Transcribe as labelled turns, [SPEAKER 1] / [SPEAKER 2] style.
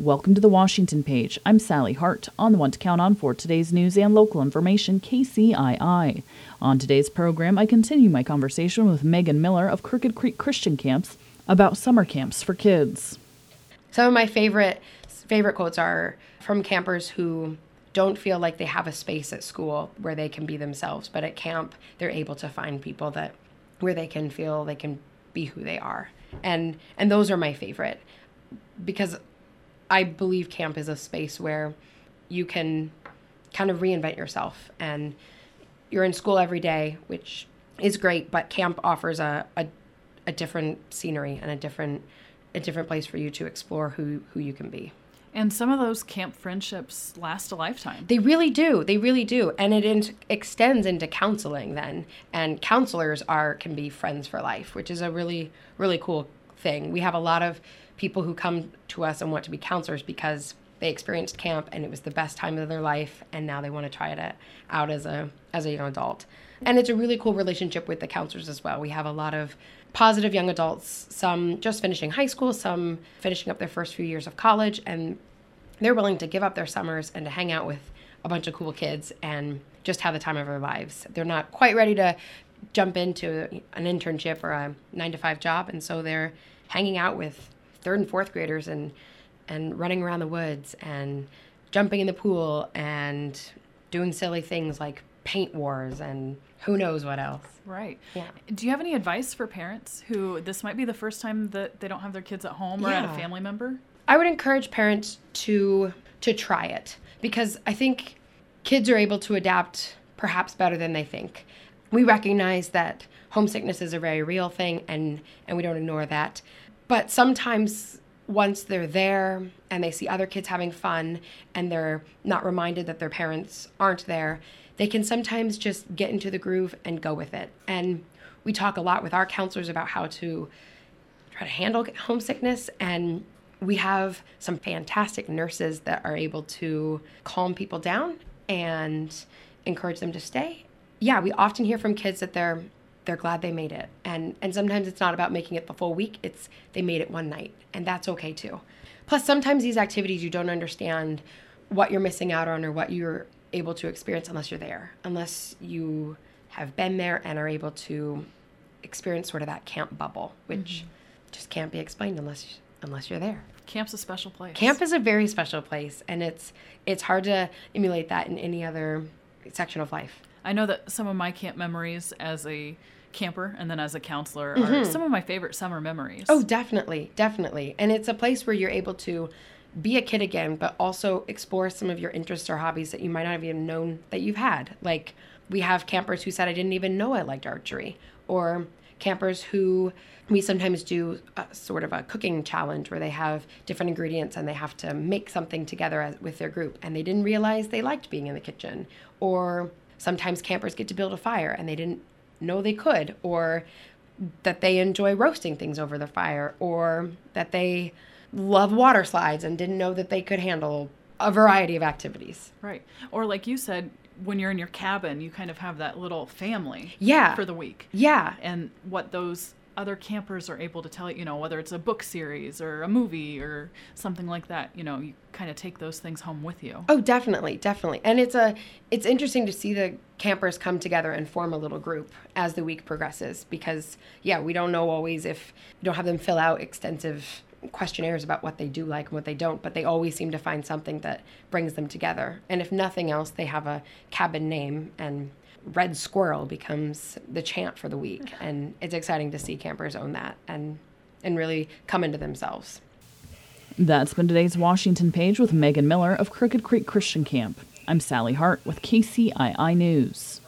[SPEAKER 1] Welcome to the Washington Page. I'm Sally Hart, on the one to count on for today's news and local information, KCII. On today's program, I continue my conversation with Megan Miller of Crooked Creek Christian Camps about summer camps for kids.
[SPEAKER 2] Some of my favorite quotes are from campers who don't feel like they have a space at school where they can be themselves, but at camp, they're able to find people where they can feel they can be who they are. And those are my favorite, because I believe camp is a space where you can kind of reinvent yourself, and you're in school every day, which is great, but camp offers a different scenery and a different place for you to explore who you can be.
[SPEAKER 1] And some of those camp friendships last a lifetime.
[SPEAKER 2] They really do. They really do. And it extends into counseling then. And counselors can be friends for life, which is a really, really cool thing. We have a lot of people who come to us and want to be counselors because they experienced camp and it was the best time of their life, and now they want to try it out as a young adult. And it's a really cool relationship with the counselors as well. We have a lot of positive young adults, some just finishing high school, some finishing up their first few years of college, and they're willing to give up their summers and to hang out with a bunch of cool kids and just have the time of their lives. They're not quite ready to jump into an internship or a 9-to-5 job, and so they're hanging out with third and fourth graders and running around the woods and jumping in the pool and doing silly things like paint wars and who knows what else.
[SPEAKER 1] Right.
[SPEAKER 2] Yeah.
[SPEAKER 1] Do you have any advice for parents who this might be the first time that they don't have their kids at home or at a family member?
[SPEAKER 2] I would encourage parents to try it, because I think kids are able to adapt perhaps better than they think. We recognize that homesickness is a very real thing, and we don't ignore that. But sometimes once they're there and they see other kids having fun and they're not reminded that their parents aren't there, they can sometimes just get into the groove and go with it. And we talk a lot with our counselors about how to try to handle homesickness, and we have some fantastic nurses that are able to calm people down and encourage them to stay. Yeah, we often hear from kids that they're glad they made it. And sometimes it's not about making it the full week, it's they made it one night, and that's okay too. Plus, sometimes these activities you don't understand what you're missing out on or what you're able to experience unless you're there, unless you have been there and are able to experience sort of that camp bubble, which just can't be explained unless you're there.
[SPEAKER 1] Camp's a special place.
[SPEAKER 2] Camp is a very special place, and it's hard to emulate that in any other section of life.
[SPEAKER 1] I know that some of my camp memories as a camper and then as a counselor are some of my favorite summer memories.
[SPEAKER 2] Oh, definitely. And it's a place where you're able to be a kid again, but also explore some of your interests or hobbies that you might not have even known that you've had. Like, we have campers who said, I didn't even know I liked archery, or campers who we sometimes do sort of a cooking challenge where they have different ingredients and they have to make something together with their group, and they didn't realize they liked being in the kitchen. Or sometimes campers get to build a fire and they didn't know they could, or that they enjoy roasting things over the fire, or that they love water slides and didn't know that they could handle a variety of activities.
[SPEAKER 1] Right. Or like you said, when you're in your cabin, you kind of have that little family for the week.
[SPEAKER 2] Yeah.
[SPEAKER 1] And what those other campers are able to tell you, whether it's a book series or a movie or something like that, you kind of take those things home with you.
[SPEAKER 2] Oh, definitely. And it's interesting to see the campers come together and form a little group as the week progresses, because, we don't know always if you don't have them fill out extensive questionnaires about what they do like and what they don't, but they always seem to find something that brings them together. And if nothing else, they have a cabin name, and Red Squirrel becomes the chant for the week. And it's exciting to see campers own that and really come into themselves.
[SPEAKER 1] That's been today's Washington Page with Megan Miller of Crooked Creek Christian Camp. I'm Sally Hart with KCII News.